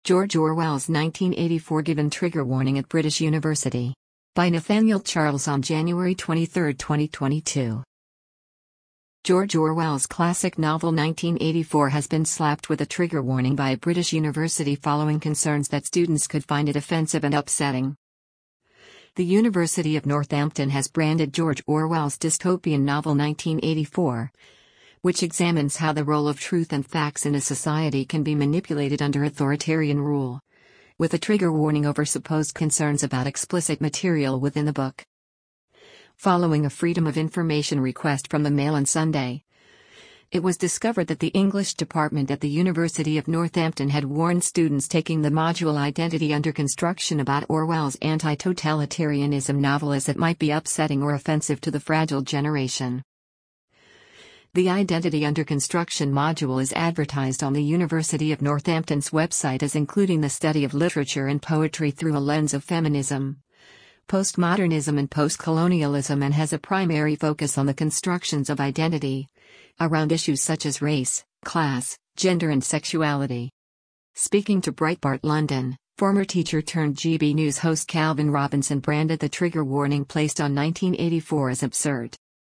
George Orwell's 1984 given trigger warning at British University. By Nathaniel Charles on January 23, 2022. George Orwell's classic novel 1984 has been slapped with a trigger warning by a British university following concerns that students could find it offensive and upsetting. The University of Northampton has branded George Orwell's dystopian novel 1984, which examines how the role of truth and facts in a society can be manipulated under authoritarian rule, with a trigger warning over supposed concerns about explicit material within the book. Following a Freedom of Information request from the Mail on Sunday, it was discovered that the English department at the University of Northampton had warned students taking the module Identity Under Construction about Orwell's anti-totalitarianism novel as it might be upsetting or offensive to the fragile generation. The Identity Under Construction module is advertised on the University of Northampton's website as including the study of literature and poetry through a lens of feminism, postmodernism and postcolonialism, and has a primary focus on the constructions of identity around issues such as race, class, gender and sexuality. Speaking to Breitbart London, former teacher turned GB News host Calvin Robinson branded the trigger warning placed on 1984 as absurd.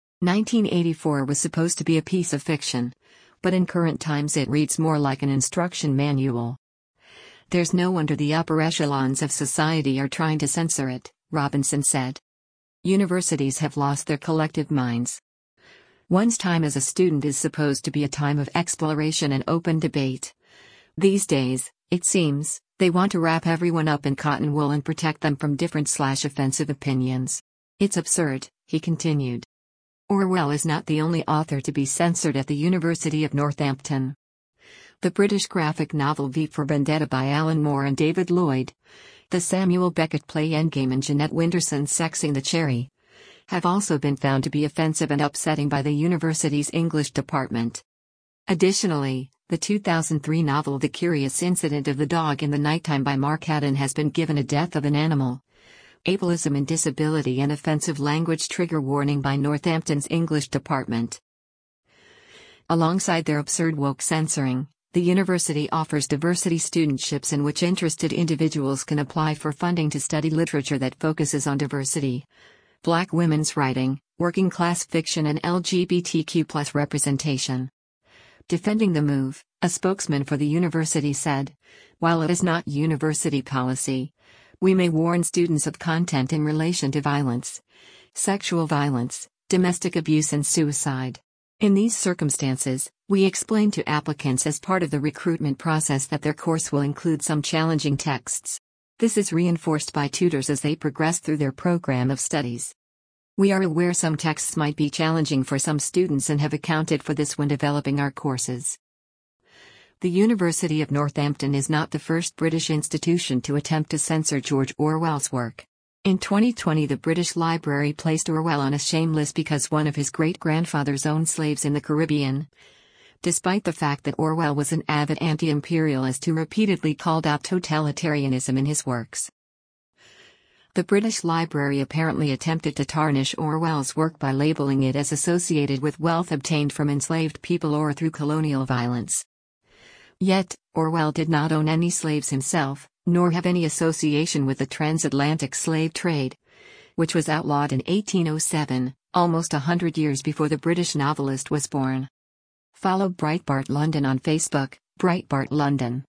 1984 was supposed to be a piece of fiction, but in current times it reads more like an instruction manual. There's no wonder the upper echelons of society are trying to censor it, Robinson said. Universities have lost their collective minds. One's time as a student is supposed to be a time of exploration and open debate. These days, it seems, they want to wrap everyone up in cotton wool and protect them from different/offensive opinions. It's absurd, he continued. Orwell is not the only author to be censored at the University of Northampton. The British graphic novel V for Vendetta by Alan Moore and David Lloyd, the Samuel Beckett play Endgame and Jeanette Winterson's Sexing the Cherry, have also been found to be offensive and upsetting by the university's English department. Additionally, the 2003 novel The Curious Incident of the Dog in the Nighttime by Mark Haddon has been given a Death of an Animal, Ableism and Disability and Offensive Language trigger warning by Northampton's English department. Alongside their absurd woke censoring, the university offers diversity studentships in which interested individuals can apply for funding to study literature that focuses on diversity, Black women's writing, working-class fiction and LGBTQ+ representation. Defending the move, a spokesman for the university said, "While it is not university policy, we may warn students of content in relation to violence, sexual violence, domestic abuse and suicide. In these circumstances, we explain to applicants as part of the recruitment process that their course will include some challenging texts. This is reinforced by tutors as they progress through their program of studies. We are aware some texts might be challenging for some students and have accounted for this when developing our courses." The University of Northampton is not the first British institution to attempt to censor George Orwell's work. In 2020, the British Library placed Orwell on a shame list because one of his great-grandfathers owned slaves in the Caribbean, despite the fact that Orwell was an avid anti-imperialist who repeatedly called out totalitarianism in his works. The British Library apparently attempted to tarnish Orwell's work by labeling it as associated with wealth obtained from enslaved people or through colonial violence. Yet, Orwell did not own any slaves himself, nor have any association with the transatlantic slave trade, which was outlawed in 1807, almost 100 years before the British novelist was born. Follow Breitbart London on Facebook, Breitbart London.